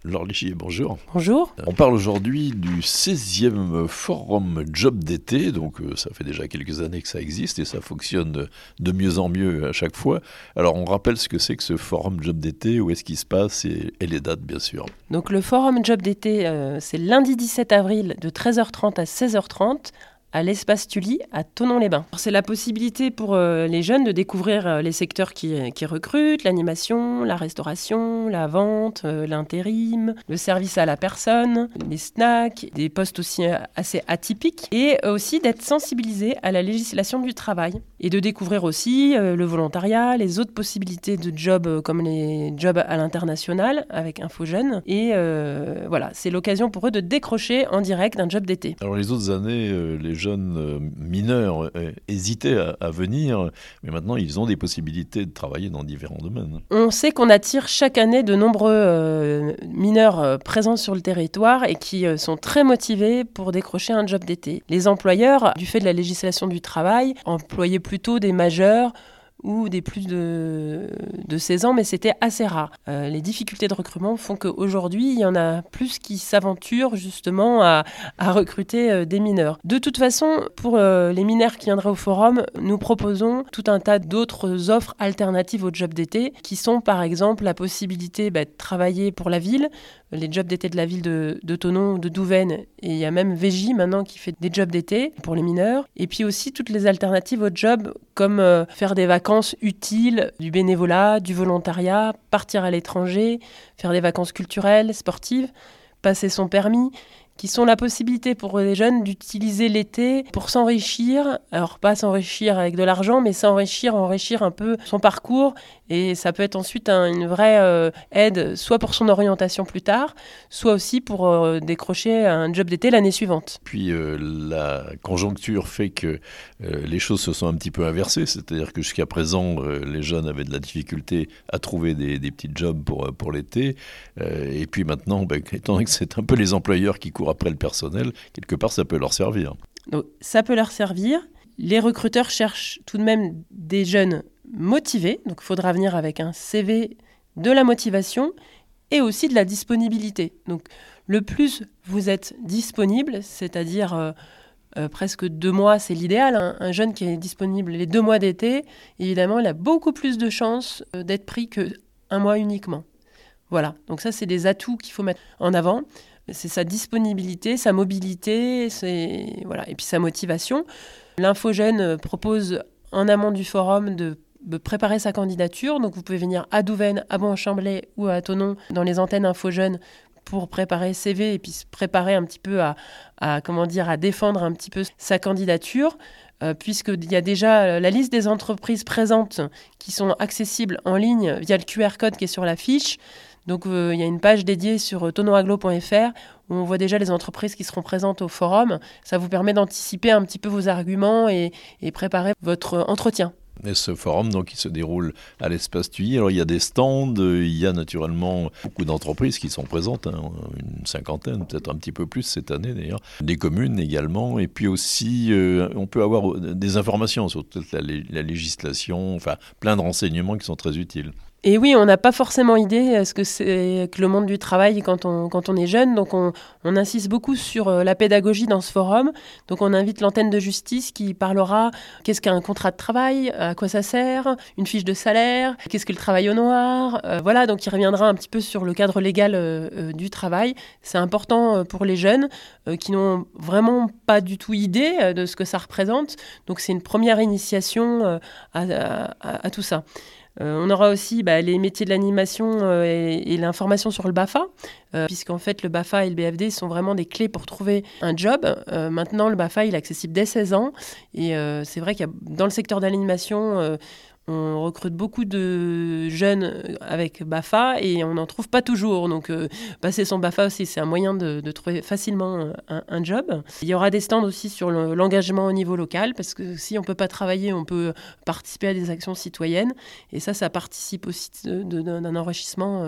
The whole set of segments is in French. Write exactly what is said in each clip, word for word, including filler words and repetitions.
Laure Lichier, bonjour. Bonjour. On parle aujourd'hui du seizième Forum Job d'été, donc euh, ça fait déjà quelques années que ça existe et ça fonctionne de, de mieux en mieux à chaque fois. Alors on rappelle ce que c'est que ce Forum Job d'été, où est-ce qu'il se passe et, et les dates bien sûr. Donc le Forum Job d'été, euh, c'est lundi dix-sept avril de treize heures trente à seize heures trente. À l'espace Tully, à Thonon-les-Bains. C'est la possibilité pour euh, les jeunes de découvrir euh, les secteurs qui, qui recrutent, l'animation, la restauration, la vente, euh, l'intérim, le service à la personne, les snacks, des postes aussi euh, assez atypiques, et euh, aussi d'être sensibilisés à la législation du travail, et de découvrir aussi euh, le volontariat, les autres possibilités de jobs euh, comme les jobs à l'international avec InfoJeunes, et euh, voilà, c'est l'occasion pour eux de décrocher en direct d'un job d'été. Alors les autres années, euh, les jeunes euh, mineurs euh, hésitaient à, à venir, mais maintenant ils ont des possibilités de travailler dans différents domaines. On sait qu'on attire chaque année de nombreux euh, mineurs euh, présents sur le territoire et qui euh, sont très motivés pour décrocher un job d'été. Les employeurs, du fait de la législation du travail, employaient plutôt des majeurs ou des plus de, de seize ans, mais c'était assez rare. Euh, les difficultés de recrutement font qu'aujourd'hui, il y en a plus qui s'aventurent justement à, à recruter euh, des mineurs. De toute façon, pour euh, les mineurs qui viendraient au forum, nous proposons tout un tas d'autres offres alternatives au job d'été, qui sont par exemple la possibilité bah, de travailler pour la ville, les jobs d'été de la ville de, de Thonon, de Douvaine, et il y a même V J maintenant qui fait des jobs d'été pour les mineurs, et puis aussi toutes les alternatives aux jobs comme euh, faire des vacances utiles, du bénévolat, du volontariat, partir à l'étranger, faire des vacances culturelles, sportives, passer son permis, qui sont la possibilité pour les jeunes d'utiliser l'été pour s'enrichir, alors pas s'enrichir avec de l'argent, mais s'enrichir, enrichir un peu son parcours, et ça peut être ensuite un, une vraie euh, aide, soit pour son orientation plus tard, soit aussi pour euh, décrocher un job d'été l'année suivante. Puis euh, la conjoncture fait que euh, les choses se sont un petit peu inversées, c'est-à-dire que jusqu'à présent, euh, les jeunes avaient de la difficulté à trouver des, des petits jobs pour, pour l'été, euh, et puis maintenant, ben, étant donné que c'est un peu les employeurs qui courent après le personnel, quelque part ça peut leur servir. Donc, ça peut leur servir. Les recruteurs cherchent tout de même des jeunes motivés, donc il faudra venir avec un C V, de la motivation et aussi de la disponibilité. Donc le plus vous êtes disponible, c'est-à-dire euh, euh, presque deux mois, c'est l'idéal. Hein. Un jeune qui est disponible les deux mois d'été, évidemment, il a beaucoup plus de chances euh, d'être pris qu'un mois uniquement. Voilà, donc ça c'est des atouts qu'il faut mettre en avant. C'est sa disponibilité, sa mobilité, c'est, voilà, et puis sa motivation. L'InfoJeunes propose en amont du forum de, de préparer sa candidature. Donc vous pouvez venir à Douvaine, à Bon-Chamblay ou à Thonon dans les antennes InfoJeunes pour préparer C V et puis se préparer un petit peu à, à, comment dire, à défendre un petit peu sa candidature. Euh, puisqu'il y a déjà la liste des entreprises présentes qui sont accessibles en ligne via le Q R code qui est sur la fiche. Donc euh, il y a une page dédiée sur thonon-aglo point f r où on voit déjà les entreprises qui seront présentes au forum. Ça vous permet d'anticiper un petit peu vos arguments et, et préparer votre entretien. Et ce forum, donc, il se déroule à l'espace Tully. Alors, il y a des stands, il y a naturellement beaucoup d'entreprises qui sont présentes, hein, une cinquantaine, peut-être un petit peu plus cette année d'ailleurs, des communes également, et puis aussi, euh, on peut avoir des informations sur toute la, la législation, enfin, plein de renseignements qui sont très utiles. Et oui, on n'a pas forcément idée de ce que c'est que le monde du travail quand on, quand on est jeune. Donc, on, on insiste beaucoup sur la pédagogie dans ce forum. Donc, on invite l'antenne de justice qui parlera qu'est-ce qu'un contrat de travail, à quoi ça sert, une fiche de salaire, qu'est-ce que le travail au noir. Euh, voilà, donc il reviendra un petit peu sur le cadre légal euh, du travail. C'est important pour les jeunes euh, qui n'ont vraiment pas du tout idée de ce que ça représente. Donc, c'est une première initiation euh, à, à, à tout ça. Euh, on aura aussi bah, les métiers de l'animation euh, et, et l'information sur le BAFA, euh, puisqu'en fait le BAFA et le B F D sont vraiment des clés pour trouver un job. Euh, maintenant, le BAFA il est accessible dès seize ans, et euh, c'est vrai qu'il y a, dans le secteur de l'animation, euh, on recrute beaucoup de jeunes avec BAFA et on n'en trouve pas toujours. Donc, euh, passer son BAFA aussi, c'est un moyen de, de trouver facilement un, un job. Il y aura des stands aussi sur le, l'engagement au niveau local, parce que si on ne peut pas travailler, on peut participer à des actions citoyennes. Et ça, ça participe aussi de, de, d'un enrichissement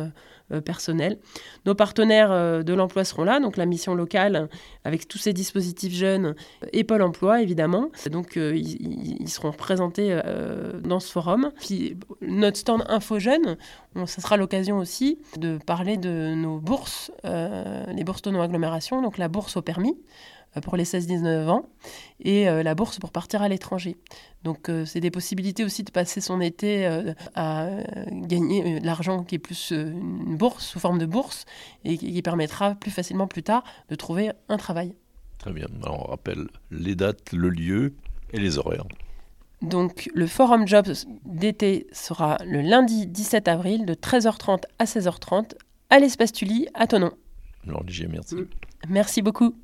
euh, personnel. Nos partenaires euh, de l'emploi seront là, donc la mission locale avec tous ces dispositifs jeunes et Pôle emploi évidemment. Donc euh, ils, ils seront présentés euh, dans ce forum. Puis notre stand Info Jeunes, on, ça sera l'occasion aussi de parler de nos bourses, euh, les bourses de non-agglomération, donc la bourse au permis pour les seize dix-neuf ans et euh, la bourse pour partir à l'étranger. Donc euh, c'est des possibilités aussi de passer son été euh, à euh, gagner euh, de l'argent qui est plus euh, une bourse, sous forme de bourse, et qui, qui permettra plus facilement plus tard de trouver un travail. Très bien. Alors, on rappelle les dates, le lieu et les horaires. Donc le Forum Jobs d'été sera le lundi dix-sept avril de treize heures trente à seize heures trente à l'espace Tully à Thonon. Alors, Ligier, merci. Merci beaucoup.